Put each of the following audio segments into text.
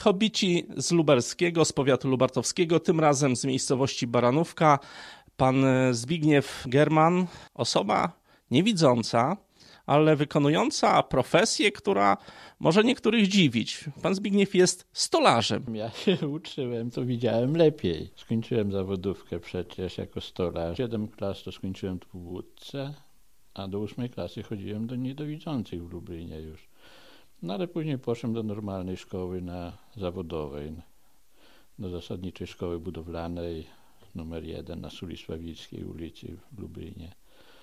Hobbici z lubelskiego, z powiatu lubartowskiego, tym razem z miejscowości Baranówka. Pan Zbigniew German, osoba niewidząca, ale wykonująca profesję, która może niektórych dziwić. Pan Zbigniew jest stolarzem. Ja się uczyłem, to widziałem lepiej. Skończyłem zawodówkę przecież jako stolarz. 7 klas to skończyłem tu w Łódce, a do 8 klasy chodziłem do niedowidzących w Lublinie już. No ale później poszedłem do normalnej szkoły zawodowej, do zasadniczej szkoły budowlanej numer 1 na Suli Sławickiej ulicy w Lublinie.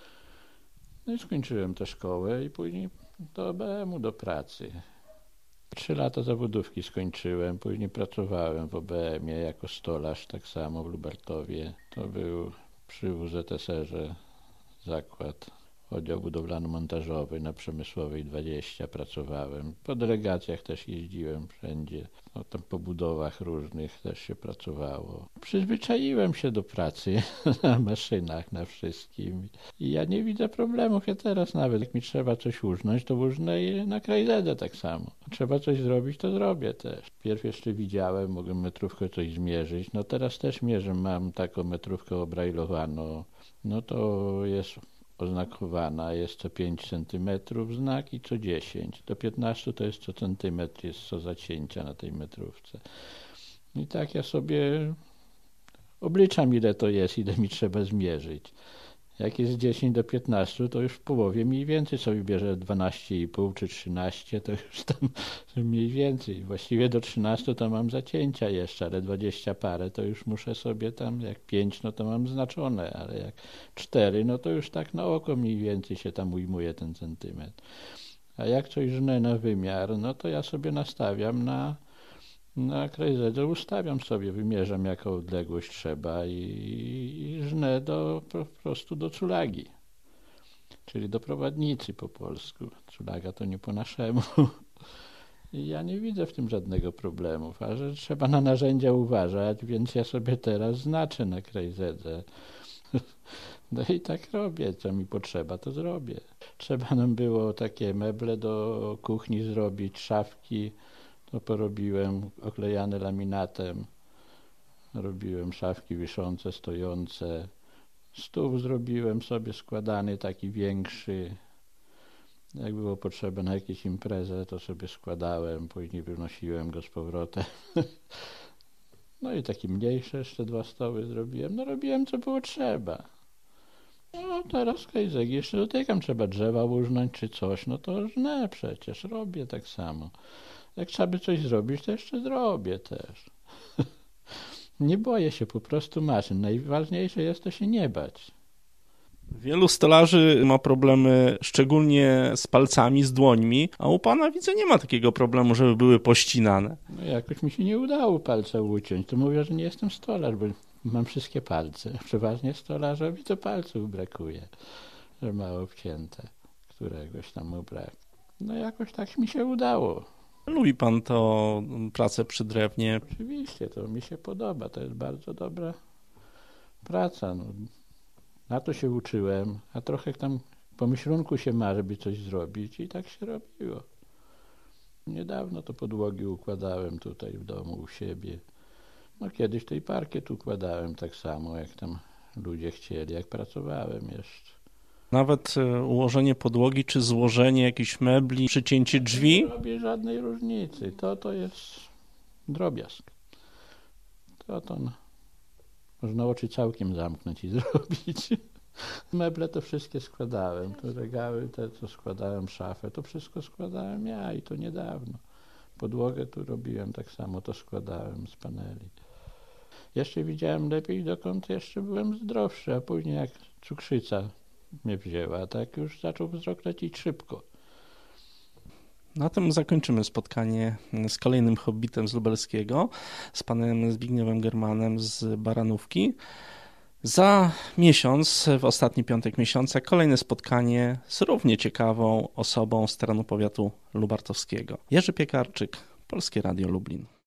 No i skończyłem tę szkołę i później do OBM-u, do pracy. 3 lata zawodówki skończyłem, później pracowałem w OBM-ie jako stolarz, tak samo w Lubartowie. To był przy WZSR-ze zakład, oddział budowlano-montażowy na Przemysłowej 20 pracowałem. Po delegacjach też jeździłem wszędzie. No, tam po budowach różnych też się pracowało. Przyzwyczaiłem się do pracy na maszynach, na wszystkim. I ja nie widzę problemów. Ja teraz nawet, jak mi trzeba coś urządzić, to urządzę i na krajzedę tak samo. Trzeba coś zrobić, to zrobię też. Pierw jeszcze widziałem, mogłem metrówkę coś zmierzyć. No teraz też mierzę, mam taką metrówkę obrajlowaną. No to jest oznakowana, jest co 5 cm znak i co 10. Do 15 to jest co centymetr, jest co zacięcia na tej metrówce. I tak ja sobie obliczam, ile to jest, ile mi trzeba zmierzyć. Jak jest 10 do 15, to już w połowie mniej więcej sobie bierze 12,5 czy 13, to już tam mniej więcej. Właściwie do 13 to mam zacięcia jeszcze, ale 20 parę to już muszę sobie tam, jak 5 no to mam znaczone, ale jak 4 no to już tak na oko mniej więcej się tam ujmuje ten centymetr. A jak coś żnę na wymiar, no to ja sobie nastawiam na krajzedę, ustawiam sobie, wymierzam jaką odległość trzeba i żnę po prostu do culagi, czyli do prowadnicy po polsku. Culaga to nie po naszemu. I ja nie widzę w tym żadnego problemu, a że trzeba na narzędzia uważać, więc ja sobie teraz znaczę na krajzedze. No i tak robię, co mi potrzeba, to zrobię. Trzeba nam było takie meble do kuchni zrobić, szafki. To porobiłem, oklejane laminatem, robiłem szafki wiszące, stojące, stół zrobiłem sobie składany, taki większy, jak było potrzeba na jakieś imprezę, to sobie składałem, później wynosiłem go z powrotem. No i takie mniejsze jeszcze 2 stoły zrobiłem, no robiłem co było trzeba. No teraz kajzegi jeszcze dotykam, trzeba drzewa urządzić czy coś, no to żnę przecież, robię tak samo. Jak trzeba by coś zrobić, to jeszcze zrobię też. Nie boję się po prostu maszyn. Najważniejsze jest to się nie bać. Wielu stolarzy ma problemy szczególnie z palcami, z dłońmi, a u pana widzę nie ma takiego problemu, żeby były pościnane. No jakoś mi się nie udało palca uciąć. To mówię, że nie jestem stolarz, bo mam wszystkie palce. Przeważnie stolarzowi to palców brakuje, że ma obcięte. Któregoś tam mu brak. No jakoś tak mi się udało. Lubi pan to pracę przy drewnie? Oczywiście, to mi się podoba. To jest bardzo dobra praca. No, na to się uczyłem, a trochę tam po myślunku się ma, żeby coś zrobić i tak się robiło. Niedawno to podłogi układałem tutaj w domu u siebie. No kiedyś tej parkiet układałem tak samo, jak tam ludzie chcieli, jak pracowałem jeszcze. Nawet ułożenie podłogi, czy złożenie jakichś mebli, przycięcie drzwi? Nie robi żadnej różnicy. To jest drobiazg. To można oczy całkiem zamknąć i zrobić. Meble to wszystkie składałem. To regały, te co składałem, szafę, to wszystko składałem ja i to niedawno. Podłogę tu robiłem tak samo, to składałem z paneli. Jeszcze widziałem lepiej, dokąd jeszcze byłem zdrowszy, a później jak cukrzyca mnie wzięła, tak już zaczął wzrok lecieć szybko. Na tym zakończymy spotkanie z kolejnym hobbitem z lubelskiego, z panem Zbigniewem Germanem z Baranówki. Za miesiąc, w ostatni piątek miesiąca, kolejne spotkanie z równie ciekawą osobą z terenu powiatu lubartowskiego. Jerzy Piekarczyk, Polskie Radio Lublin.